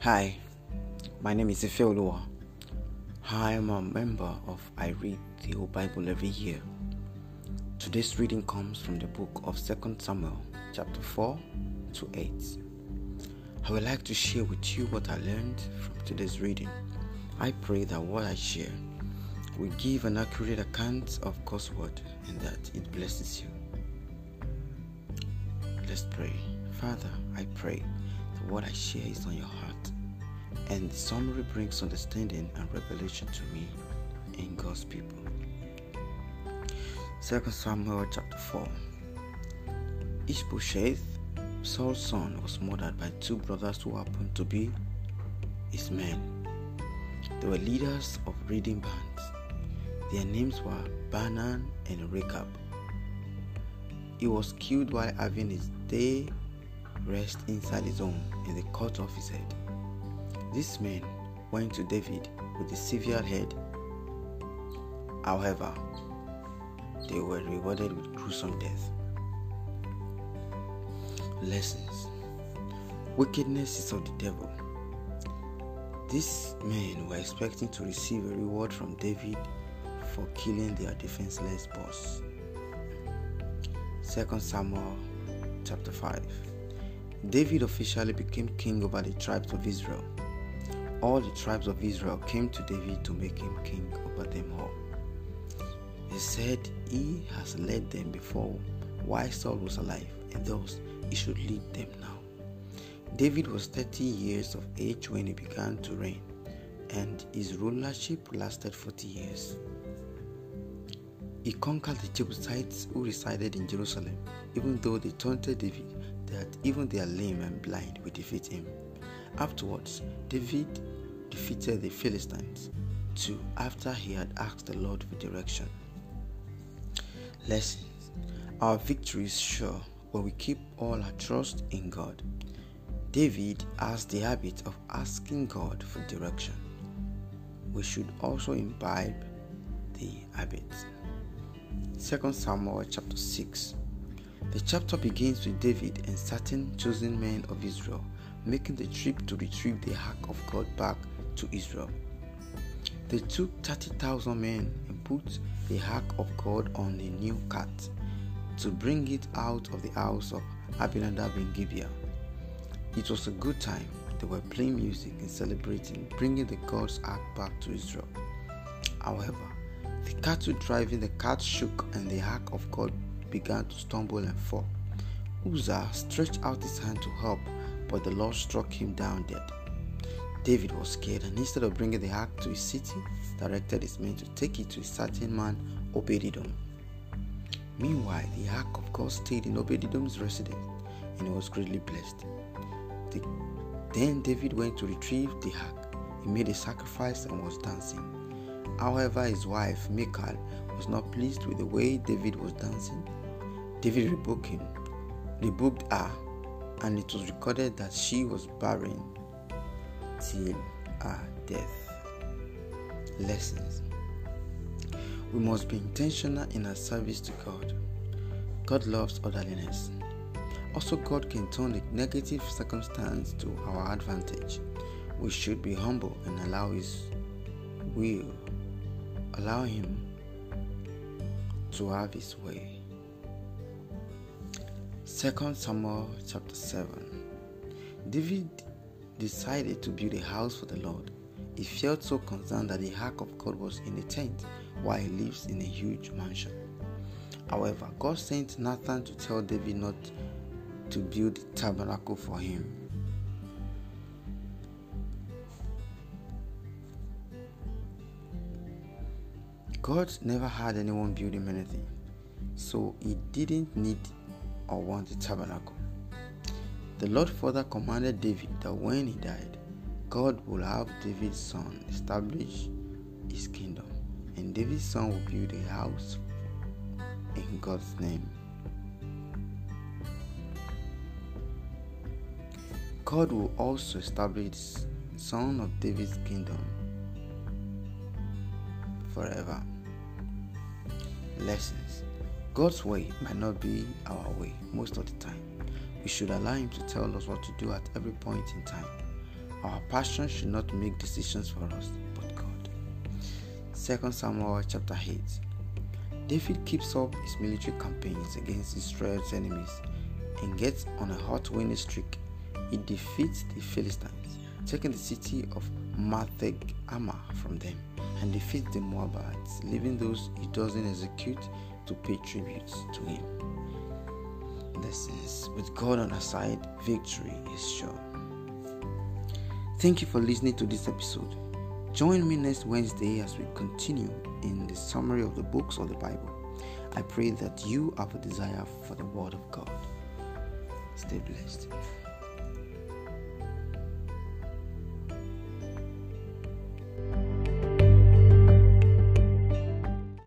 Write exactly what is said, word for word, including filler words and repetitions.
Hi, my name is Ifeoluwa. I am a member of I Read the Whole Bible every year. Today's reading comes from the book of Second Samuel, chapter four to eight. I would like to share with you what I learned from today's reading. I pray that what I share will give an accurate account of God's word and that it blesses you. Let's pray. Father, I pray that what I share is on your heart and the summary brings understanding and revelation to me and God's people. Second Samuel chapter four. Ishbosheth, Saul's son, was murdered by two brothers who happened to be his men. They were leaders of raiding bands. Their names were Banan and Rechab. He was killed while having his day rest inside his home, and they cut off his head. These men went to David with a severed head. However, they were rewarded with gruesome death. Lessons. Wickedness is of the devil. These men were expecting to receive a reward from David for killing their defenseless boss. Second Samuel chapter five. David officially became king over the tribes of Israel. All the tribes of Israel came to David to make him king over them all. He said he has led them before while Saul was alive, and thus he should lead them now. David was thirty years of age when he began to reign, and his rulership lasted forty years. He conquered the Jebusites who resided in Jerusalem, even though they taunted David that even their lame and blind would defeat him. Afterwards, David defeated the Philistines too, after he had asked the Lord for direction. Lessons. Our victory is sure when we keep all our trust in God. David has the habit of asking God for direction. We should also imbibe the habit. Second Samuel chapter six. The chapter begins with David and certain chosen men of Israel making the trip to retrieve the ark of God back to Israel. They took thirty thousand men and put the ark of God on a new cart to bring it out of the house of Abinadab in Gibeah. It was a good time. They were playing music and celebrating, bringing the God's ark back to Israel. However, the cattle driving the cart shook and the ark of God began to stumble and fall. Uzzah stretched out his hand to help, but the Lord struck him down dead. David was scared, and instead of bringing the ark to his city, directed his men to take it to a certain man, Obed-Edom. Meanwhile, the ark of God stayed in Obed-Edom's residence, and he was greatly blessed. The, then David went to retrieve the ark. He made a sacrifice and was dancing. However, his wife, Michal, was not pleased with the way David was dancing. David rebuked him, rebuked her, and it was recorded that she was barren till her death. Lessons. We must be intentional in our service to God. God loves orderliness. Also, God can turn a negative circumstance to our advantage. We should be humble and allow His will, allow Him to have His way. Second Samuel chapter seven. David decided to build a house for the Lord. He felt so concerned that the ark of God was in a tent while he lives in a huge mansion. However, God sent Nathan to tell David not to build a tabernacle for him. God never had anyone build him anything, so he didn't need or want a tabernacle. The Lord further commanded David that when he died, God would have David's son establish his kingdom, and David's son will build a house in God's name. God will also establish the son of David's kingdom forever. Lessons. God's way might not be our way most of the time. We should allow Him to tell us what to do at every point in time. Our passion should not make decisions for us, but God. Second Samuel chapter eight. David keeps up his military campaigns against Israel's enemies and gets on a hot winning streak. He defeats the Philistines, taking the city of Matheg-Ammah from them, and defeats the Moabites, leaving those he doesn't execute to pay tribute to him. Lessons: with God on our side, victory is sure. Thank you for listening to this episode. Join me next Wednesday as we continue in the summary of the books of the Bible. I pray that you have a desire for the Word of God. Stay blessed.